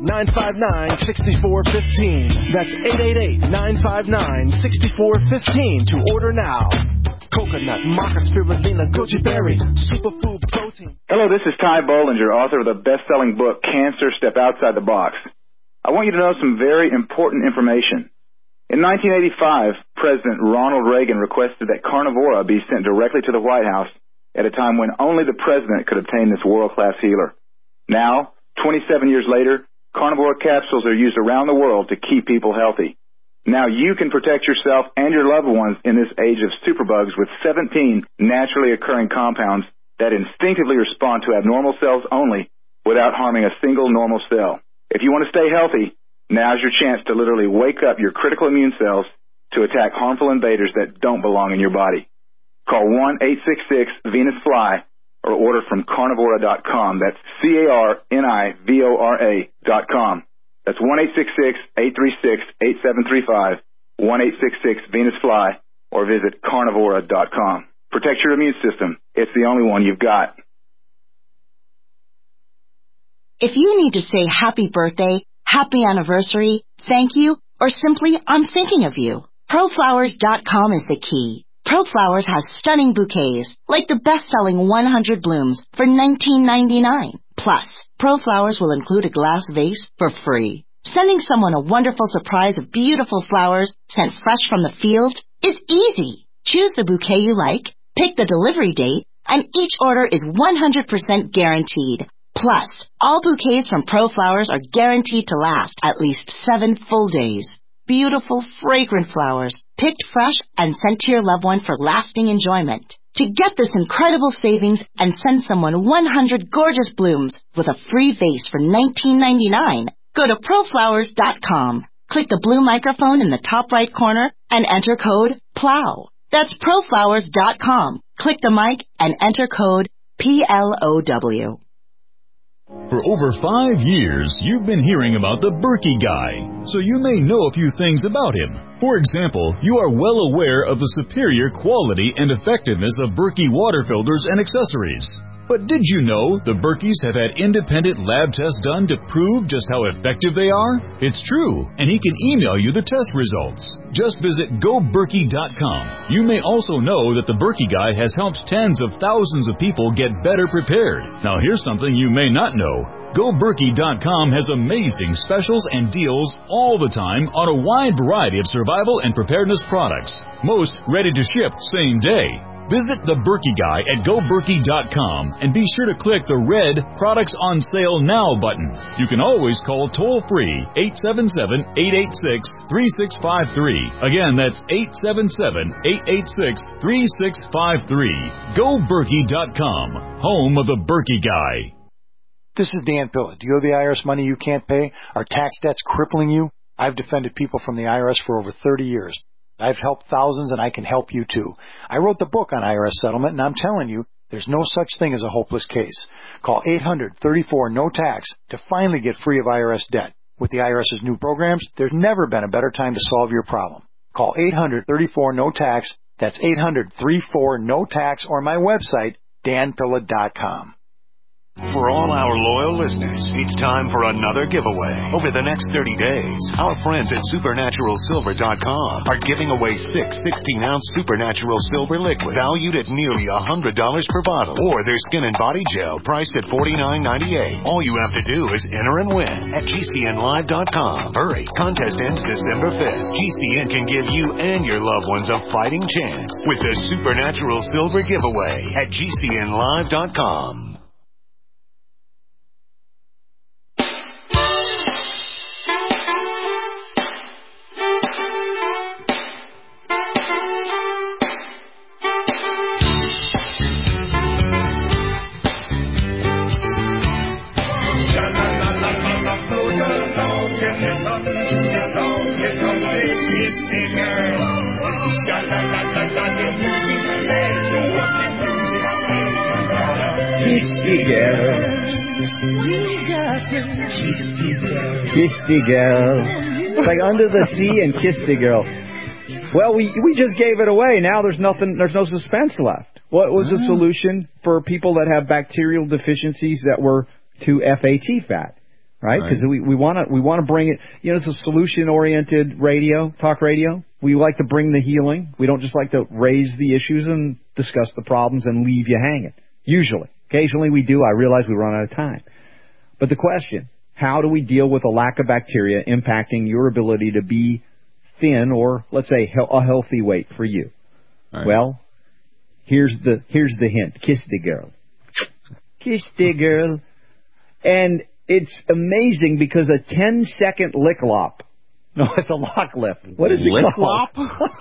888-959-6415. That's 888-959-6415 to order now. Coconut, maca, spirulina, goji berry, superfood protein. Hello, this is Ty Bollinger, author of the best-selling book, Cancer, Step Outside the Box. I want you to know some very important information. In 1985, President Ronald Reagan requested that Carnivora be sent directly to the White House at a time when only the president could obtain this world-class healer. Now, 27 years later, Carnivora capsules are used around the world to keep people healthy. Now you can protect yourself and your loved ones in this age of superbugs with 17 naturally occurring compounds that instinctively respond to abnormal cells only without harming a single normal cell. If you want to stay healthy, now's your chance to literally wake up your critical immune cells to attack harmful invaders that don't belong in your body. Call 1-866-VENUS-FLY or order from carnivora.com. That's CARNIVORA.com. That's 1-866-836-8735, 1-866-VENUS-FLY, or visit carnivora.com. Protect your immune system. It's the only one you've got. If you need to say happy birthday, happy anniversary, thank you, or simply I'm thinking of you, ProFlowers.com is the key. ProFlowers has stunning bouquets, like the best-selling 100 blooms for $19.99. Plus, ProFlowers will include a glass vase for free. Sending someone a wonderful surprise of beautiful flowers sent fresh from the field is easy. Choose the bouquet you like, pick the delivery date, and each order is 100% guaranteed. Plus, all bouquets from ProFlowers are guaranteed to last at least 7 full days. Beautiful, fragrant flowers, picked fresh and sent to your loved one for lasting enjoyment. To get this incredible savings and send someone 100 gorgeous blooms with a free vase for $19.99, go to ProFlowers.com. Click the blue microphone in the top right corner and enter code PLOW. That's ProFlowers.com. Click the mic and enter code PLOW. For over 5 years, you've been hearing about the Berkey Guy, so you may know a few things about him. For example, you are well aware of the superior quality and effectiveness of Berkey water filters and accessories. But did you know the Berkeys have had independent lab tests done to prove just how effective they are? It's true, and he can email you the test results. Just visit GoBerkey.com. You may also know that the Berkey Guy has helped tens of thousands of people get better prepared. Now here's something you may not know. GoBerkey.com has amazing specials and deals all the time on a wide variety of survival and preparedness products. Most ready to ship same day. Visit the Berkey Guy at GoBerkey.com and be sure to click the red Products on Sale Now button. You can always call toll-free 877-886-3653. Again, that's 877-886-3653. GoBerkey.com, home of the Berkey Guy. This is Dan Pilla. Do you owe the IRS money you can't pay? Are tax debts crippling you? I've defended people from the IRS for over 30 years. I've helped thousands, and I can help you too. I wrote the book on IRS settlement, and I'm telling you, there's no such thing as a hopeless case. Call 800-34-NO-TAX to finally get free of IRS debt. With the IRS's new programs, there's never been a better time to solve your problem. Call 800-34-NO-TAX. That's 800-34-NO-TAX, or my website, danpilla.com. For all our loyal listeners, it's time for another giveaway. Over the next 30 days, our friends at SupernaturalSilver.com are giving away 6 16-ounce Supernatural Silver liquid valued at nearly $100 per bottle, or their skin and body gel priced at $49.98. All you have to do is enter and win at GCNLive.com. Hurry, contest ends December 5th. GCN can give you and your loved ones a fighting chance with the Supernatural Silver giveaway at GCNLive.com. Kissy girl. It's like Under the Sea and Kiss the Girl. Well, we just gave it away. Now there's no suspense left. What was the solution for people that have bacterial deficiencies that were too FAT fat? Right? Because we want to bring it. You know, it's a solution-oriented talk radio. We like to bring the healing. We don't just like to raise the issues and discuss the problems and leave you hanging. Usually. Occasionally we do. I realize we run out of time. But the question, how do we deal with a lack of bacteria impacting your ability to be thin or, let's say, a healthy weight for you? Right. Well, here's the hint. Kiss the girl. Kiss the girl. And it's amazing because a 10-second lick lop. No, it's a lock lift. What is it called?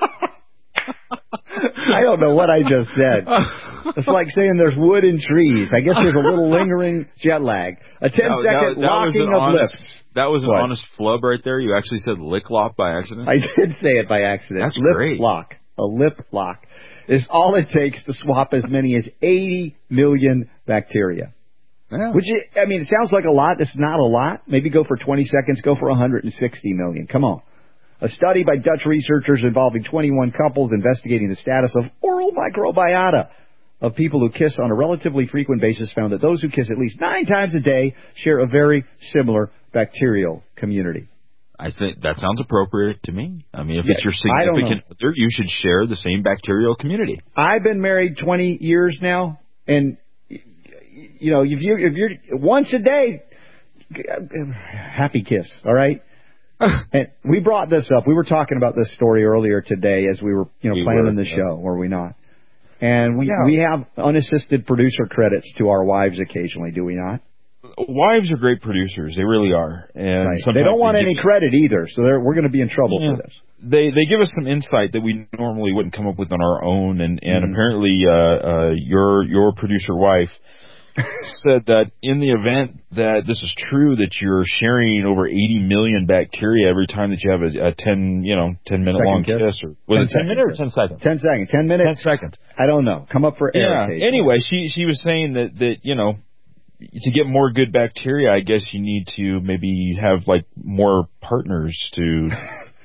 I don't know what I just said. It's like saying there's wood and trees. I guess there's a little lingering jet lag. A 10-second locking of lips. That was an honest flub right there. You actually said lick lop by accident? I did say it by accident. That's lip great. Lock. A lip lock is all it takes to swap as many as 80 million bacteria. Yeah. Which, I mean, it sounds like a lot. It's not a lot. Maybe go for 20 seconds. Go for 160 million. Come on. A study by Dutch researchers involving 21 couples investigating the status of oral microbiota of people who kiss on a relatively frequent basis found that those who kiss at least 9 times a day share a very similar bacterial community. I think that sounds appropriate to me. I mean, if it's your significant other, you should share the same bacterial community. I've been married 20 years now, and you know, if you're once a day, happy kiss, all right? And we brought this up. We were talking about this story earlier today as we were, planning the show, were we not? And we have unassisted producer credits to our wives occasionally, do we not? Wives are great producers. They really are. And they don't want any credit either, so we're going to be in trouble for this. They give us some insight that we normally wouldn't come up with on our own, and apparently your producer wife said that in the event that this is true, that you're sharing over 80 million bacteria every time that you have a 10-minute long kiss. Or was it 10 minutes or 10 seconds? 10 seconds. 10 minutes? 10 seconds. I don't know. Come up for air. Yeah. Anyway, she was saying that to get more good bacteria, I guess you need to maybe have like more partners to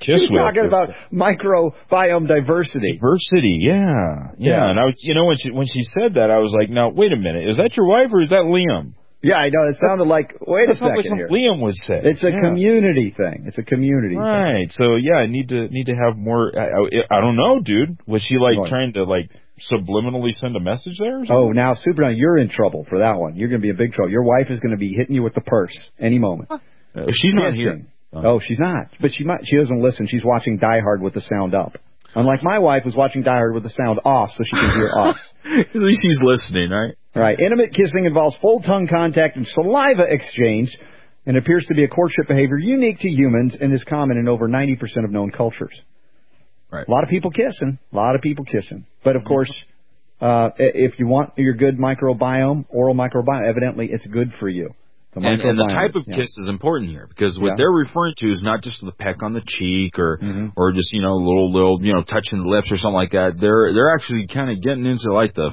Kiss You're talking about microbiome diversity. Yeah. And I was, when she said that, I was like, now wait a minute, is that your wife or is that Liam? Yeah, I know. It sounded like, wait a second like here. Liam would say. It's a community thing. It's a community thing. Right. So, yeah, I need to have more. I don't know, dude. Was she, trying to, subliminally send a message there or something? Oh, now, Super, you're in trouble for that one. You're going to be in big trouble. Your wife is going to be hitting you with the purse any moment. She's not here. Oh, she's not. But she doesn't listen. She's watching Die Hard with the sound up. Unlike my wife, who's watching Die Hard with the sound off so she can hear us. At least she's listening, right? Right. Intimate kissing involves full tongue contact and saliva exchange and appears to be a courtship behavior unique to humans and is common in over 90% of known cultures. Right. A lot of people kissing. But, of course, if you want your good microbiome, oral microbiome, evidently it's good for you. And the type of kiss is important here because what they're referring to is not just the peck on the cheek or just a little touching the lips or something like that. They're actually kind of getting into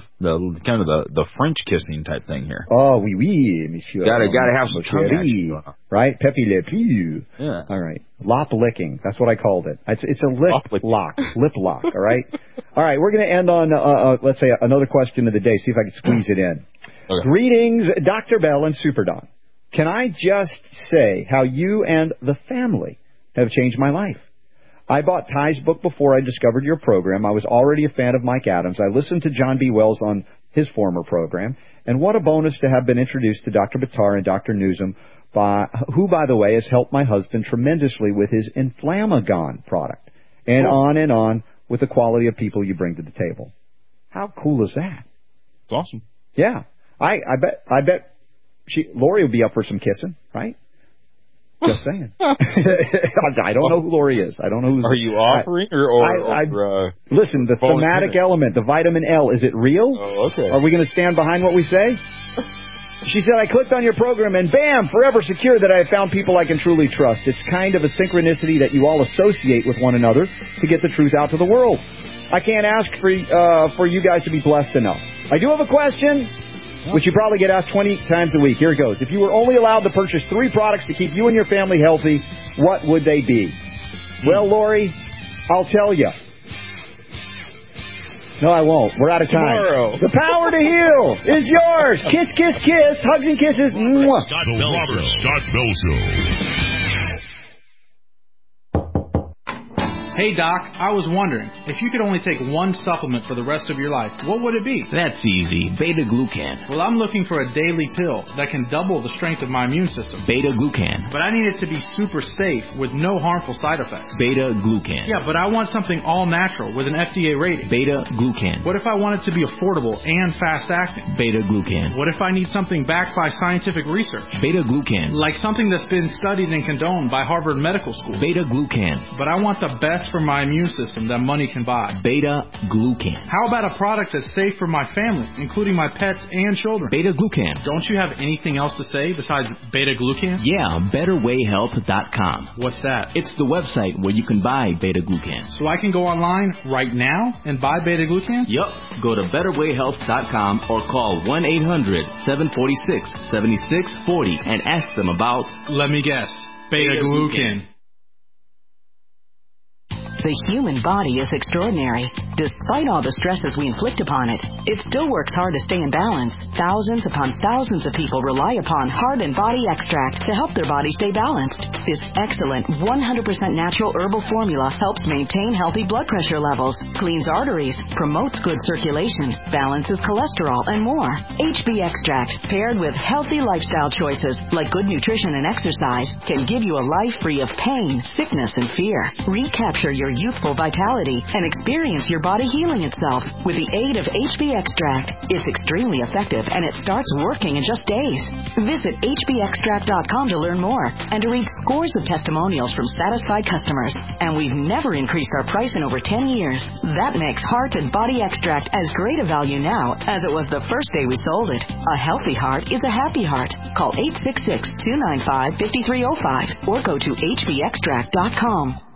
the French kissing type thing here. Oh, oui, monsieur. Gotta have some tongue action, right? Pepe le pew. Yes. All right. Lop licking. That's what I called it. It's a lip lock. All right. All right. We're going to end on let's say another question of the day. See if I can squeeze it in. Okay. Greetings, Dr. Bell and Super Don. Can I just say how you and the family have changed my life? I bought Ty's book before I discovered your program. I was already a fan of Mike Adams. I listened to John B. Wells on his former program. And what a bonus to have been introduced to Dr. Buttar and Dr. Newsom, who, by the way, has helped my husband tremendously with his Inflamagon product. And on with the quality of people you bring to the table. How cool is that? It's awesome. Yeah. I bet Lori would be up for some kissing, right? Just saying. I don't know who Lori is. I don't know who's. Are you offering or listen, the thematic element, the vitamin L, is it real? Oh, okay. Are we going to stand behind what we say? She said, I clicked on your program and bam, forever secure that I have found people I can truly trust. It's kind of a synchronicity that you all associate with one another to get the truth out to the world. I can't ask for you guys to be blessed enough. I do have a question, which you probably get asked 20 times a week. Here it goes. If you were only allowed to purchase 3 products to keep you and your family healthy, what would they be? Well, Lori, I'll tell you. No, I won't. We're out of time. Tomorrow. The power to heal is yours. Kiss, kiss, kiss. Hugs and kisses. Mwah. The Robert Scott Bell Show. Hey, Doc, I was wondering, if you could only take one supplement for the rest of your life, what would it be? That's easy. Beta-glucan. Well, I'm looking for a daily pill that can double the strength of my immune system. Beta-glucan. But I need it to be super safe with no harmful side effects. Beta-glucan. Yeah, but I want something all-natural with an FDA rating. Beta-glucan. What if I want it to be affordable and fast-acting? Beta-glucan. What if I need something backed by scientific research? Beta-glucan. Like something that's been studied and condoned by Harvard Medical School. Beta-glucan. But I want the best for my immune system that money can buy. Beta-glucan. How about a product that's safe for my family, including my pets and children? Beta-glucan. Don't you have anything else to say besides beta-glucan? Yeah, betterwayhealth.com. What's that? It's the website where you can buy beta-glucan. So I can go online right now and buy beta-glucan? Yup. Go to betterwayhealth.com or call 1-800-746-7640 and ask them about... Let me guess. Beta-glucan. The human body is extraordinary. Despite all the stresses we inflict upon it, it still works hard to stay in balance. Thousands upon thousands of people rely upon Heart and Body Extract to help their body stay balanced. This excellent 100% natural herbal formula helps maintain healthy blood pressure levels, cleans arteries, promotes good circulation, balances cholesterol, and more. HB Extract, paired with healthy lifestyle choices like good nutrition and exercise, can give you a life free of pain, sickness, and fear. Recapture your youthful vitality and experience your body healing itself with the aid of HB Extract. It's extremely effective and it starts working in just days. Visit hbextract.com to learn more and to read scores of testimonials from satisfied customers. And we've never increased our price in over 10 years. That makes Heart and Body Extract as great a value now as it was the first day we sold it. A healthy heart is a happy heart. Call 866-295-5305 or go to hbextract.com.